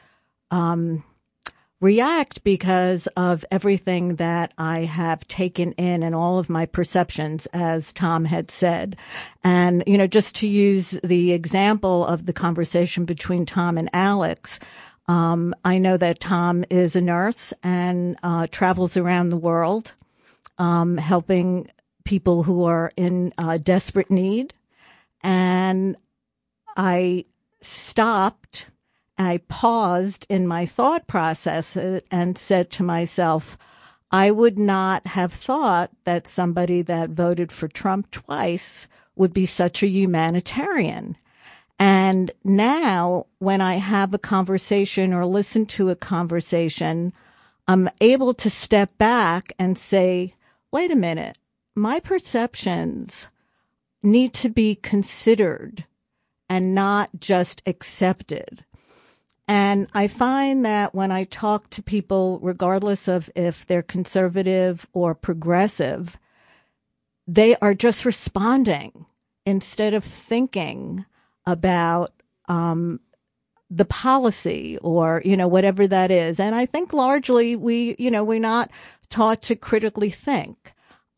react because of everything that I have taken in and all of my perceptions, as Tom had said. And, just to use the example of the conversation between Tom and Alex, I know that Tom is a nurse and travels around the world, helping people who are in desperate need. And I stopped, I paused in my thought process and said to myself, I would not have thought that somebody that voted for Trump twice would be such a humanitarian. And now when I have a conversation or listen to a conversation, I'm able to step back and say, wait a minute, my perceptions need to be considered and not just accepted. And I find that when I talk to people, regardless of if they're conservative or progressive, they are just responding instead of thinking about the policy or, whatever that is. And I think largely we're not taught to critically think.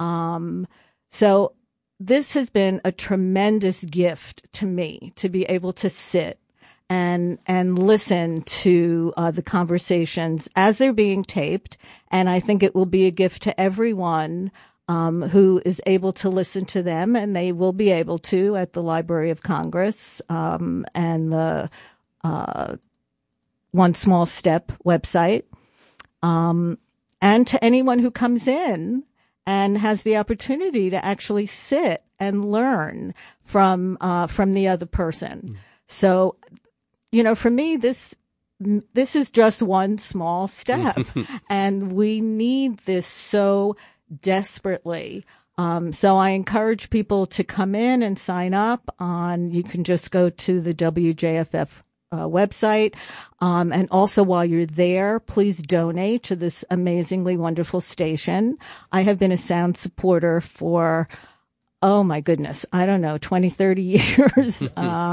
So this has been a tremendous gift to me to be able to sit and listen to the conversations as they're being taped. And I think it will be a gift to everyone who is able to listen to them, and they will be able to at the Library of Congress and the One Small Step website. and to anyone who comes in and has the opportunity to actually sit and learn from the other person. So, for me, this is just one small step, and we need this so desperately. So I encourage people to come in and sign up you can just go to the WJFF website. And also while you're there, please donate to this amazingly wonderful station. I have been a sound supporter for, oh my goodness, I don't know, 20, 30 years.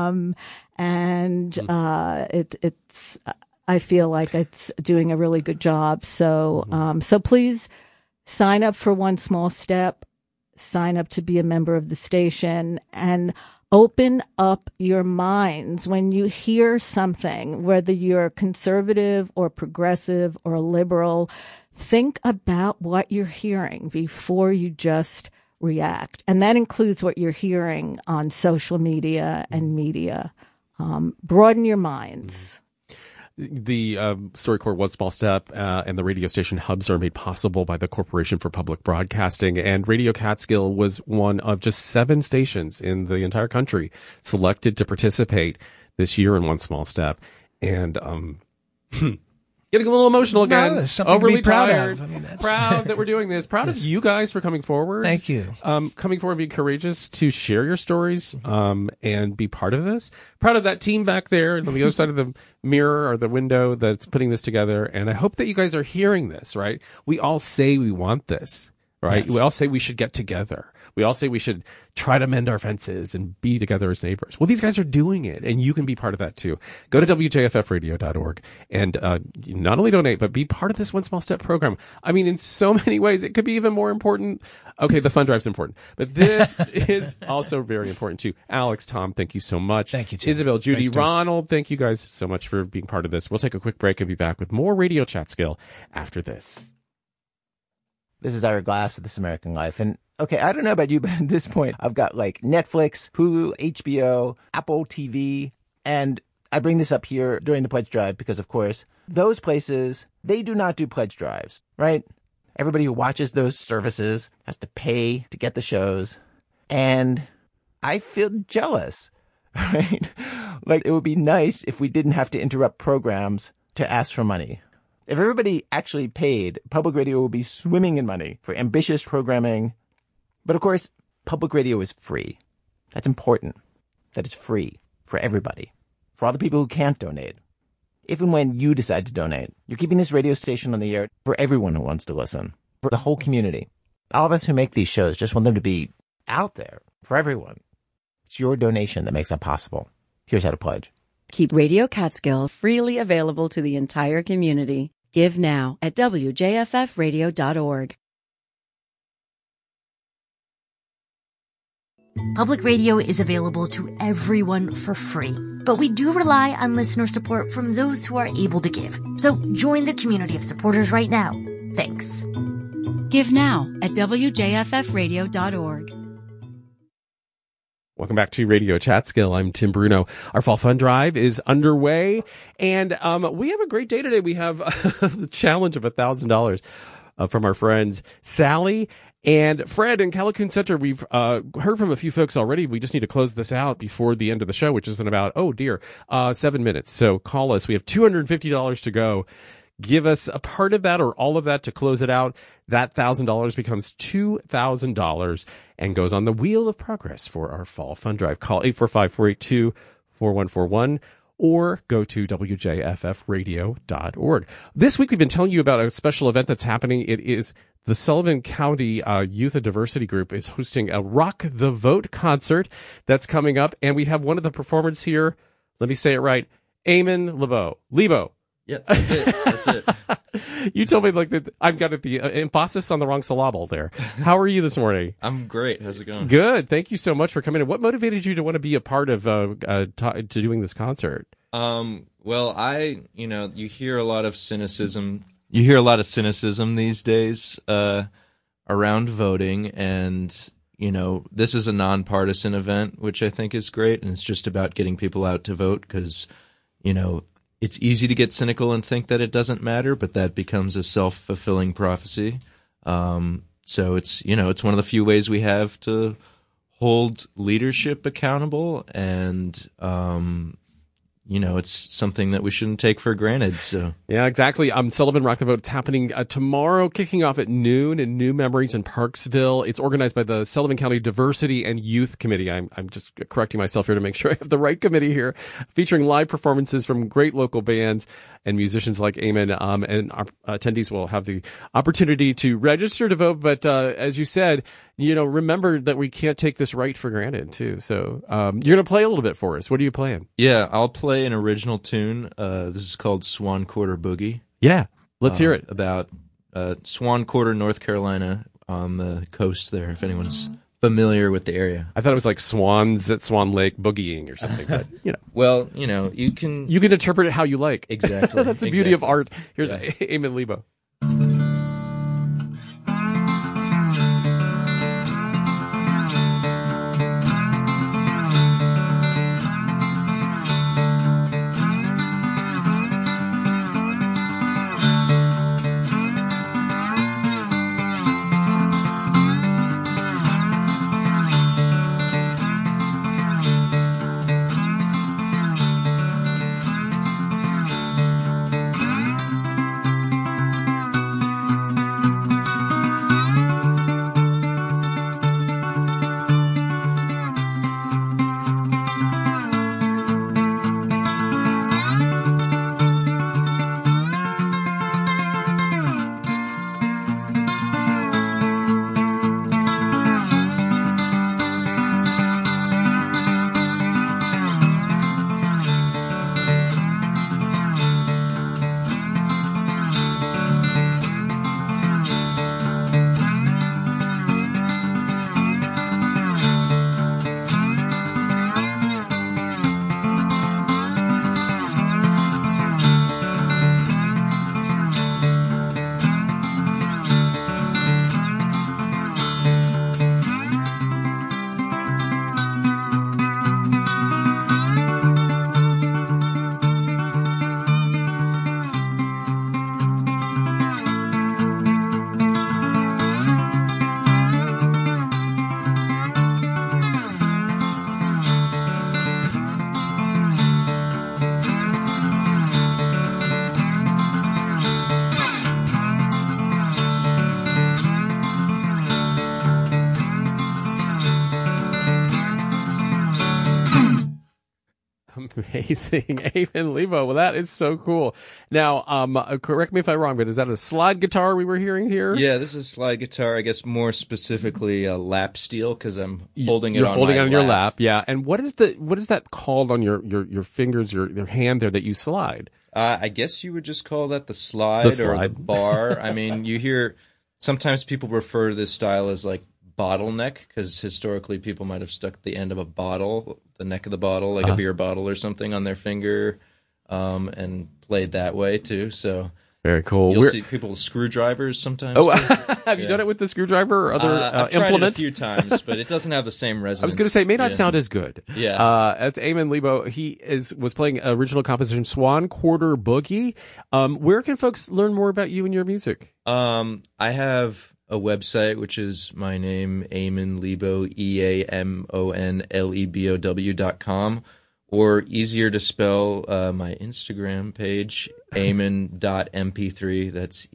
It's, I feel like it's doing a really good job. So, so please sign up for One Small Step, sign up to be a member of the station, and open up your minds when you hear something, whether you're conservative or progressive or liberal. Think about what you're hearing before you just react. And that includes what you're hearing on social media and media. Broaden your minds. The StoryCorps One Small Step and the radio station hubs are made possible by the Corporation for Public Broadcasting, and Radio Catskill was one of just 7 stations in the entire country selected to participate this year in One Small Step. And getting a little emotional again. No, something overly to be proud tired. of. I mean, that's proud that we're doing this. Proud of you guys for coming forward. Thank you. Coming forward, being courageous to share your stories and be part of this. Proud of that team back there on the other side of the mirror or the window that's putting this together. And I hope that you guys are hearing this, right? We all say we want this, right? Yes. We all say we should get together. We all say we should try to mend our fences and be together as neighbors. Well, these guys are doing it, and you can be part of that too. Go to WJFFradio.org and not only donate, but be part of this One Small Step program. I mean, in so many ways, it could be even more important. Okay, the fund drive's important, but this is also very important too. Alex, Tom, thank you so much. Thank you, Tim. Isabel, Judy, Thanks, Tim. Ronald, thank you guys so much for being part of this. We'll take a quick break and be back with more Radio Catskill after this. This is Ira Glass of This American Life. And okay, I don't know about you, but at this point, I've got like Netflix, Hulu, HBO, Apple TV. And I bring this up here during the pledge drive because, of course, those places, they do not do pledge drives, right? Everybody who watches those services has to pay to get the shows. And I feel jealous, right? Like, it would be nice if we didn't have to interrupt programs to ask for money. If everybody actually paid, public radio would be swimming in money for ambitious programming. But of course, public radio is free. That's important. That it's free for everybody, for all the people who can't donate. If and when you decide to donate, you're keeping this radio station on the air for everyone who wants to listen, for the whole community. All of us who make these shows just want them to be out there for everyone. It's your donation that makes that possible. Here's how to pledge. Keep Radio Catskill freely available to the entire community. Give now at WJFFradio.org. Public radio is available to everyone for free, but we do rely on listener support from those who are able to give. So join the community of supporters right now. Thanks. Give now at WJFFradio.org. Welcome back to Radio Catskill. I'm Tim Bruno. Our Fall Fund Drive is underway, and we have a great day today. We have the challenge of $1,000 from our friends Sally and Fred in Callicoon Center. We've heard from a few folks already. We just need to close this out before the end of the show, which is in about, 7 minutes. So call us. We have $250 to go. Give us a part of that or all of that to close it out. That $1,000 becomes $2,000 and goes on the wheel of progress for our Fall Fund Drive. Call 845-482-4141 or go to WJFFradio.org. This week we've been telling you about a special event that's happening. It is the Sullivan County Youth and Diversity Group is hosting a Rock the Vote concert that's coming up. And we have one of the performers here. Let me say it right. Eamon Lebo. Yeah, that's it. That's it. You told me like that I've got the emphasis on the wrong syllable there. How are you this morning? I'm great. How's it going? Good. Thank you so much for coming in. What motivated you to want to be a part of to doing this concert? Well, you hear a lot of cynicism. You hear a lot of cynicism these days around voting, and this is a nonpartisan event, which I think is great, and it's just about getting people out to vote because it's easy to get cynical and think that it doesn't matter, but that becomes a self-fulfilling prophecy. So it's one of the few ways we have to hold leadership accountable, and it's something that we shouldn't take for granted. So yeah, exactly. Sullivan Rock the Vote. It's happening tomorrow, kicking off at noon in New Memories in Parksville. It's organized by the Sullivan County Diversity and Youth Committee. I'm just correcting myself here to make sure I have the right committee here, featuring live performances from great local bands and musicians like Amen. And our attendees will have the opportunity to register to vote. But as you said, remember that we can't take this right for granted too. So you're going to play a little bit for us. What are you playing? Yeah, I'll play an original tune. This is called Swan Quarter Boogie. Yeah, let's hear it. About Swan Quarter, North Carolina, on the coast there, if anyone's familiar with the area. I thought it was like swans at Swan Lake boogieing or something, but Well, you can interpret it how you like. Exactly. That's the beauty of art. Here's Amen Lebo. Amazing. Amen Lebo. Well, that is so cool. Now, correct me if I'm wrong, but is that a slide guitar we were hearing here? Yeah, this is a slide guitar. I guess more specifically a lap steel, because I'm holding it You're on holding my it on your lap. lap, yeah. And what is that called on your fingers, your hand there that you slide? I guess you would just call that the slide, The or slide. the bar. I mean, you hear sometimes people refer to this style as like bottleneck, because historically people might have stuck the end of a bottle, the neck of the bottle, like a beer bottle or something, on their finger, and played that way too. So very cool. You'll see people with screwdrivers sometimes. Oh, have you done it with the screwdriver or other I've tried implements? it a few times, but it doesn't have the same resonance. I was going to say, it may not sound as good. Yeah. That's Amen Lebo. He was playing original composition Swan Quarter Boogie. Where can folks learn more about you and your music? I have a website, which is my name, Amen Lebo, EAMONLEBOW.com, or easier to spell, my Instagram page, Amen.mp3. That's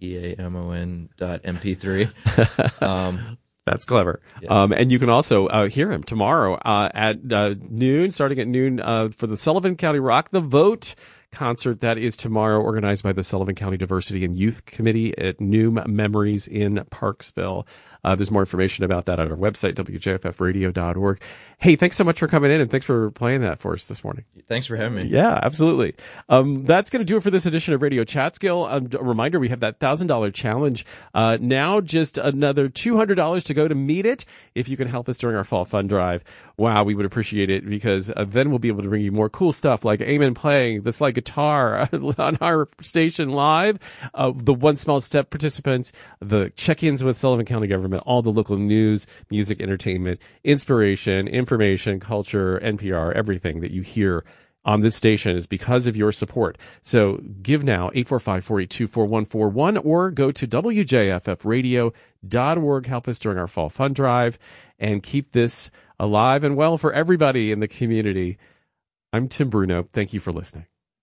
EAMON.mp3. That's clever. Yeah. And you can also hear him tomorrow at noon, starting at noon, for the Sullivan County Rock the Vote concert. That is tomorrow, organized by the Sullivan County Diversity and Youth Committee at New Memories in Parksville. There's more information about that at our website, WJFFradio.org. Hey, thanks so much for coming in, and thanks for playing that for us this morning. Thanks for having me. Yeah, absolutely. That's going to do it for this edition of Radio Chatskill. A reminder, we have that $1,000 challenge. Now just another $200 to go to meet it. If you can help us during our fall fund drive, wow, we would appreciate it, because then we'll be able to bring you more cool stuff like Amen playing the slide guitar on our station live, the One Small Step participants, the check-ins with Sullivan County government, all the local news, music, entertainment, inspiration, information, culture, NPR, everything that you hear on this station is because of your support. So give now, 845-482-4141, or go to wjffradio.org. Help us during our fall fund drive and keep this alive and well for everybody in the community. I'm Tim Bruno. Thank you for listening.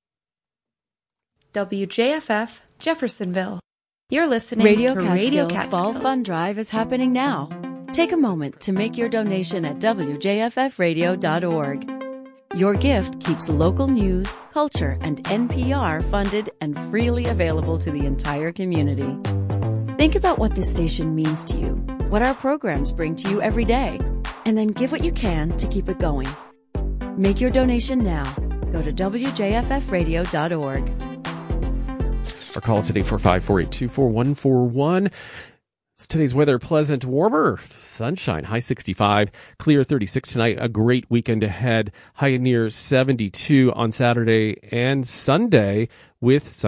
WJFF, Jeffersonville. You're listening Radio to Catskills Radio Catskill. Fall Fund Drive is happening now. Take a moment to make your donation at wjffradio.org. Your gift keeps local news, culture, and NPR funded and freely available to the entire community. Think about what this station means to you, what our programs bring to you every day, and then give what you can to keep it going. Make your donation now. Go to wjffradio.org. Or call us at 845-482-4141. It's today's weather, pleasant, warmer, sunshine, high 65, clear 36 tonight, a great weekend ahead, high near 72 on Saturday and Sunday with